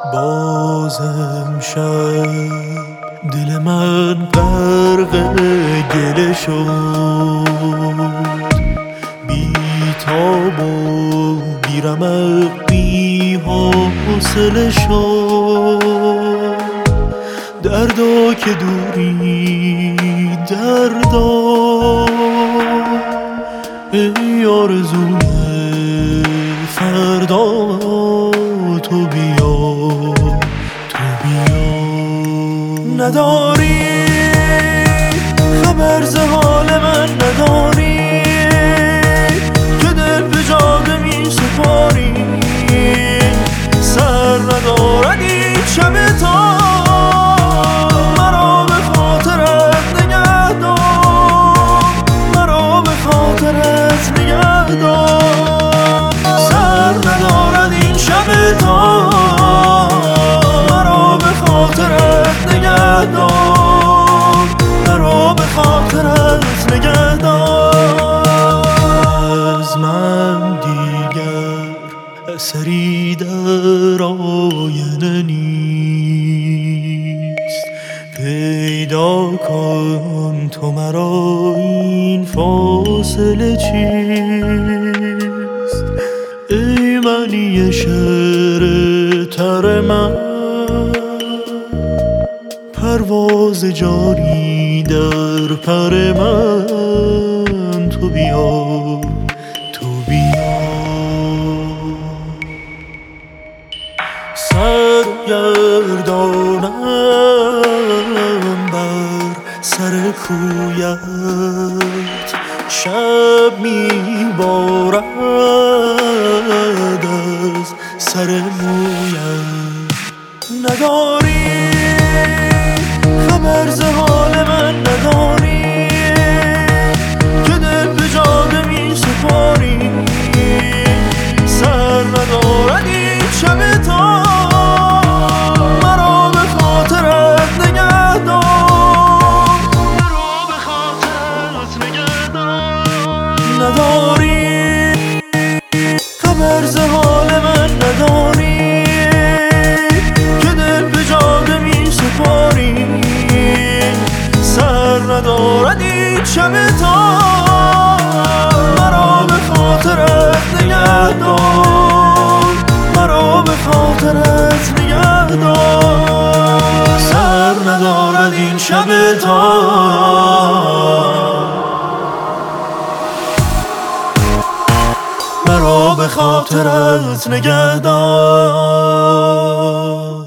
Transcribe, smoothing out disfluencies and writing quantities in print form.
باز امشب دل من غرق گله شد، بی تاب و بی رمق بی حوصله شد. دردا که دوری دردا، ای آرزوی فردا، تو بیا تو بیا. نداری خبر ز حال من، نداری که دل به جاده می سپاری. سر ندارد این شب تا مرا به خاطرت نگه دار، مرا به خاطرت نگه دار. سر ندارد این شب تا مرا به خاطرت نگه دار، مرا به خاطرت نگه دار. از من دیگر اثری در آینه نیست، پیدا کن تو مرا این فاصله چیست. ای معنی شعر تر من، پرواز جاری در پر من، تو بیا تو بیا. سرگردانم بر سر کویت، شب میبارد از سر مویت. نداری خبر ز حال من، نداری که دل به جاده می سپاری. سر ندارد این شب تا مرا به خاطرت نگه دار، مرا به خاطرت نگه دار. نداری خبر ز حال من، نداری که دل به جاده می سپاری. سر ندارد این شب تا مرا به خاطرت نگه دار، مرا به خاطرت نگه دار. سر ندارد این شب تا مرا به خاطرت نگه دار.